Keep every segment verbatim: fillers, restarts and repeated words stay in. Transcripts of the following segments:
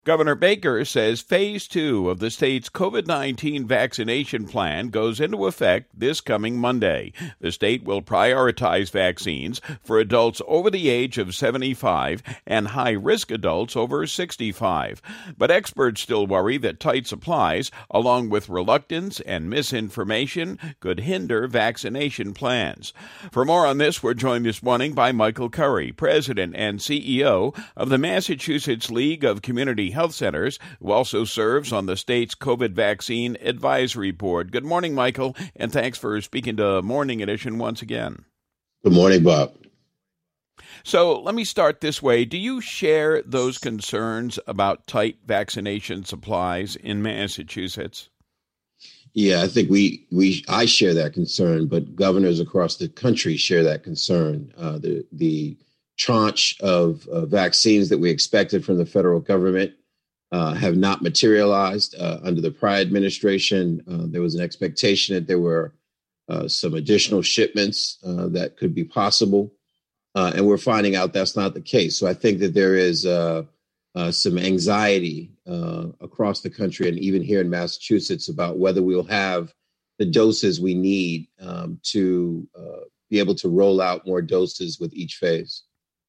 Governor Baker says phase two of the state's COVID nineteen vaccination plan goes into effect this coming Monday. The state will prioritize vaccines for adults over the age of seventy-five and high-risk adults over sixty-five. But experts still worry that tight supplies, along with reluctance and misinformation, could hinder vaccination plans. For more on this, we're joined this morning by Michael Curry, President and C E O of the Massachusetts League of Community Health Centers, who also serves on the state's COVID Vaccine Advisory Board. Good morning, Michael, and thanks for speaking to Morning Edition once again. Good morning, Bob. So let me start this way. Do you share those concerns about tight vaccination supplies in Massachusetts? Yeah, I think we we I share that concern, but governors across the country share that concern. Uh, the the tranche of uh, vaccines that we expected from the federal government uh, have not materialized. Uh, under the prior administration, uh, there was an expectation that there were uh, some additional shipments uh, that could be possible. Uh, and we're finding out that's not the case. So I think that there is uh, uh, some anxiety uh, across the country and even here in Massachusetts about whether we'll have the doses we need um, to uh, be able to roll out more doses with each phase.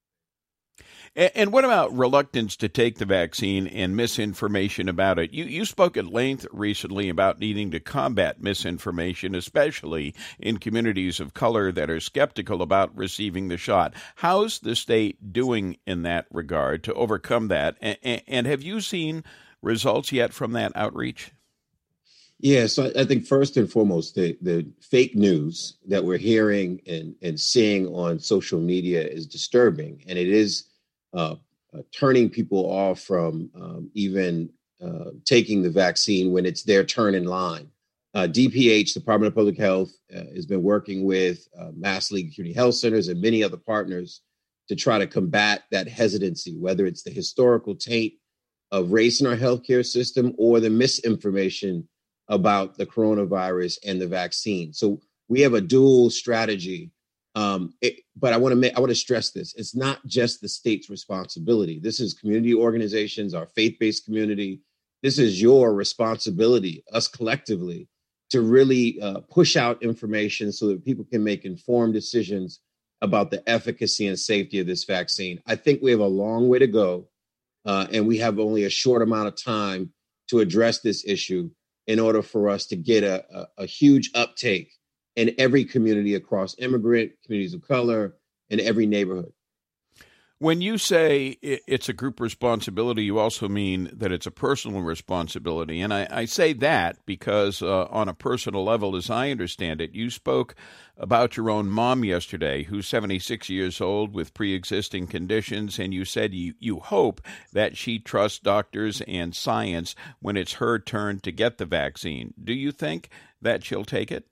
And what about reluctance to take the vaccine and misinformation about it? You you spoke at length recently about needing to combat misinformation, especially in communities of color that are skeptical about receiving the shot. How's the state doing in that regard to overcome that? And have you seen results yet from that outreach? Yeah, so I think first and foremost, the, the fake news that we're hearing and, and seeing on social media is disturbing, and it is Uh, uh, turning people off from um, even uh, taking the vaccine when it's their turn in line. Uh, D P H, Department of Public Health, uh, has been working with uh, Mass League Community Health Centers and many other partners to try to combat that hesitancy, whether it's the historical taint of race in our healthcare system or the misinformation about the coronavirus and the vaccine. So we have a dual strategy. Um, it, but I want to make, I want to stress this. It's not just the state's responsibility. This is community organizations, our faith-based community. This is your responsibility, us collectively, to really uh, push out information so that people can make informed decisions about the efficacy and safety of this vaccine. I think we have a long way to go, uh, and we have only a short amount of time to address this issue in order for us to get a, a, a huge uptake in every community across immigrant, communities of color, in every neighborhood. When you say it's a group responsibility, you also mean that it's a personal responsibility. And I, I say that because uh, on a personal level, as I understand it, you spoke about your own mom yesterday, who's seventy-six years old with pre-existing conditions, and you said you, you hope that she trusts doctors and science when it's her turn to get the vaccine. Do you think that she'll take it?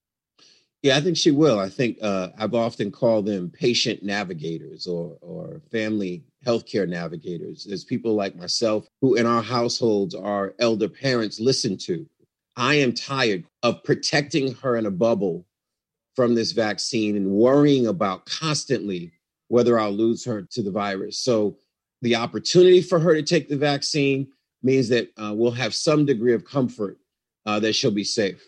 Yeah, I think she will. I think uh, I've often called them patient navigators or or family healthcare navigators. There's people like myself who in our households our elder parents listen to. I am tired of protecting her in a bubble from this vaccine and worrying about constantly whether I'll lose her to the virus. So the opportunity for her to take the vaccine means that uh, we'll have some degree of comfort uh, that she'll be safe.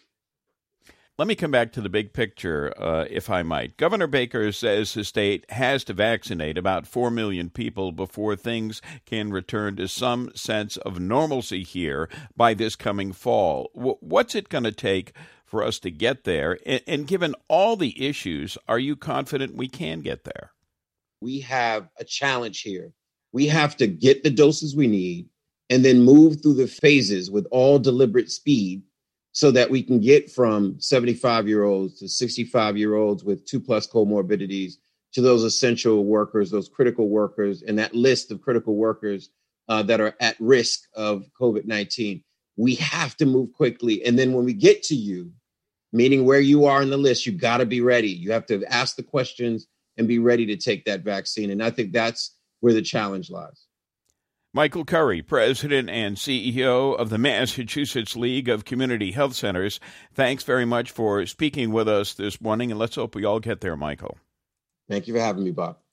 Let me come back to the big picture, uh, if I might. Governor Baker says the state has to vaccinate about four million people before things can return to some sense of normalcy here by this coming fall. W- what's it going to take for us to get there? And, and given all the issues, are you confident we can get there? We have a challenge here. We have to get the doses we need and then move through the phases with all deliberate speed, so that we can get from seventy-five-year-olds to sixty-five-year-olds with two-plus comorbidities to those essential workers, those critical workers, and that list of critical workers uh, that are at risk of COVID nineteen. We have to move quickly. And then when we get to you, meaning where you are in the list, you got to be ready. You have to ask the questions and be ready to take that vaccine. And I think that's where the challenge lies. Michael Curry, President and C E O of the Massachusetts League of Community Health Centers. Thanks very much for speaking with us this morning, and let's hope we all get there, Michael. Thank you for having me, Bob.